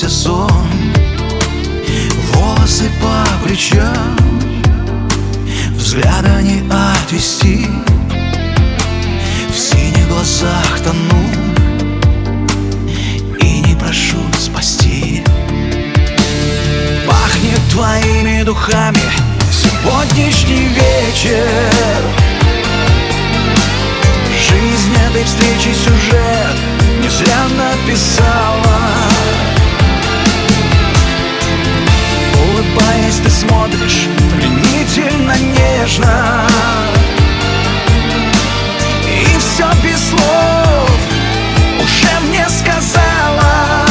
приснился сон, волосы по плечам, взгляда не отвести, в синих глазах тону и не прошу спасти. Пахнет твоими духами сегодняшний вечер, жизнь этой встречи сюжет не зря написала. Улыбаясь, ты смотришь пленительно нежно, и все без слов уже мне сказала.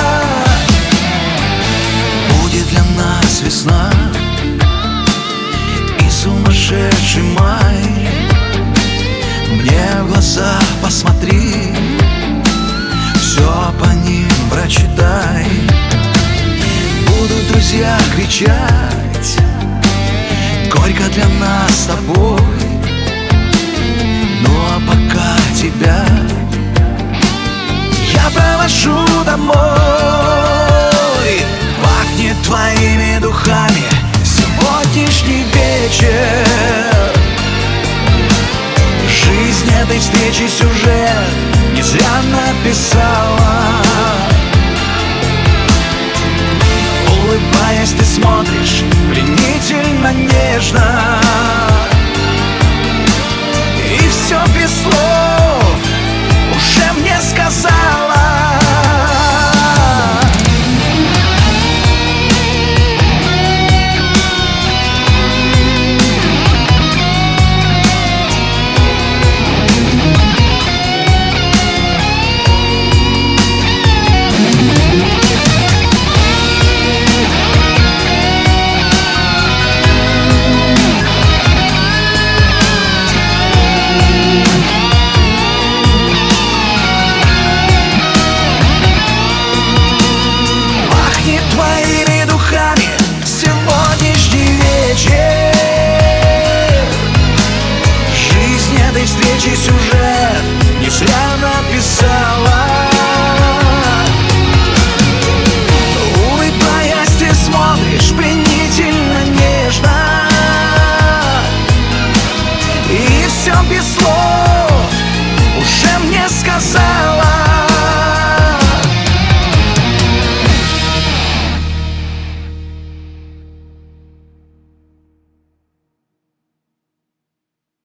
Будет для нас весна и сумасшедший май. Мне в глаза посмотри, все по ним прочитай. Будут друзья кричать горько для нас с тобой, ну а пока тебя я провожу домой. Пахнет твоими духами сегодняшний вечер, жизнь этой встречи сюжет не зря написала. Улыбаясь, ты смотришь пленительно нежно, и все без слов уже мне сказала. Твоими духами сегодняшний вечер, жизнь этой встречи сюжет не зря написала. Улыбаясь, ты смотришь пленительно нежно, и все без слов уже мне сказала.